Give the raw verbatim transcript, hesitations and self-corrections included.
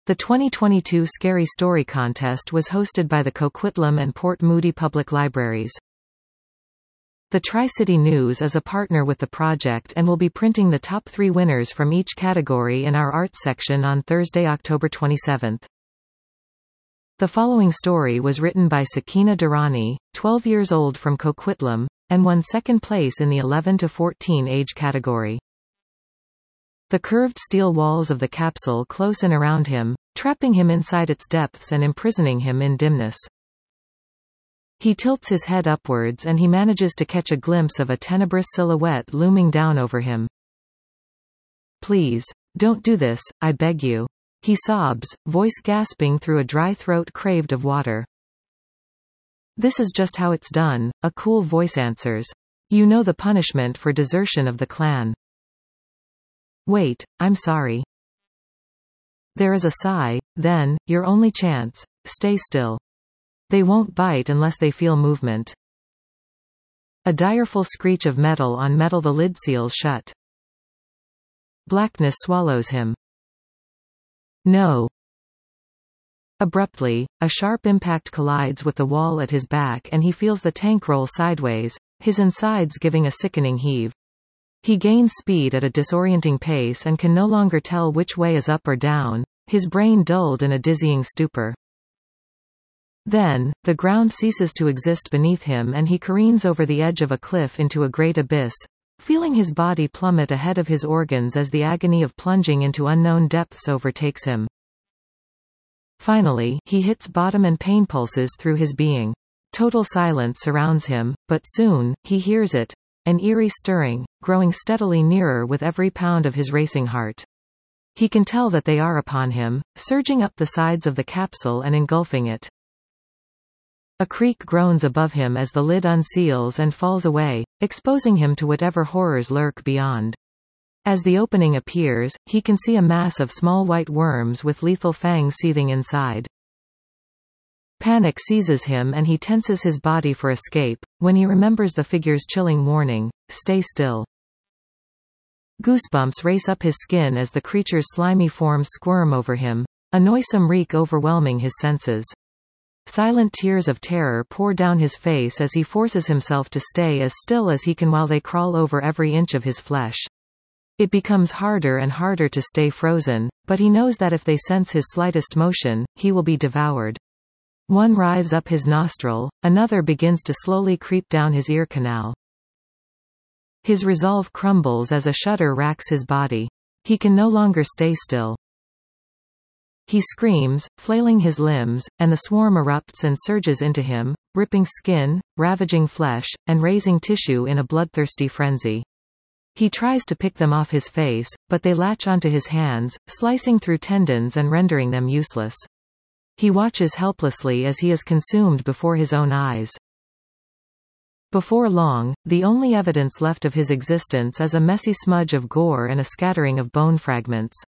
The twenty twenty-two Scary Story Contest was hosted by the Coquitlam and Port Moody Public Libraries. The Tri-City News is a partner with the project and will be printing the top three winners from each category in our arts section on Thursday, October twenty-seventh. The following story was written by Sakina Durrani, twelve years old from Coquitlam, and won second place in the eleven to fourteen age category. The curved steel walls of the capsule close in around him, trapping him inside its depths and imprisoning him in dimness. He tilts his head upwards and he manages to catch a glimpse of a tenebrous silhouette looming down over him. "Please, don't do this, I beg you," he sobs, voice gasping through a dry throat craved of water. "This is just how it's done," a cool voice answers. "You know the punishment for desertion of the clan." "Wait, I'm sorry." There is a sigh, then, "Your only chance, stay still. They won't bite unless they feel movement." A direful screech of metal on metal, the lid seals shut. Blackness swallows him. "No." Abruptly, a sharp impact collides with the wall at his back and he feels the tank roll sideways, his insides giving a sickening heave. He gains speed at a disorienting pace and can no longer tell which way is up or down, his brain dulled in a dizzying stupor. Then, the ground ceases to exist beneath him and he careens over the edge of a cliff into a great abyss, feeling his body plummet ahead of his organs as the agony of plunging into unknown depths overtakes him. Finally, he hits bottom and pain pulses through his being. Total silence surrounds him, but soon, he hears it, an eerie stirring, growing steadily nearer with every pound of his racing heart. He can tell that they are upon him, surging up the sides of the capsule and engulfing it. A creak groans above him as the lid unseals and falls away, exposing him to whatever horrors lurk beyond. As the opening appears, he can see a mass of small white worms with lethal fangs seething inside. Panic seizes him and he tenses his body for escape, when he remembers the figure's chilling warning, "Stay still." Goosebumps race up his skin as the creature's slimy forms squirm over him, a noisome reek overwhelming his senses. Silent tears of terror pour down his face as he forces himself to stay as still as he can while they crawl over every inch of his flesh. It becomes harder and harder to stay frozen, but he knows that if they sense his slightest motion, he will be devoured. One writhes up his nostril, another begins to slowly creep down his ear canal. His resolve crumbles as a shudder racks his body. He can no longer stay still. He screams, flailing his limbs, and the swarm erupts and surges into him, ripping skin, ravaging flesh, and raising tissue in a bloodthirsty frenzy. He tries to pick them off his face, but they latch onto his hands, slicing through tendons and rendering them useless. He watches helplessly as he is consumed before his own eyes. Before long, the only evidence left of his existence is a messy smudge of gore and a scattering of bone fragments.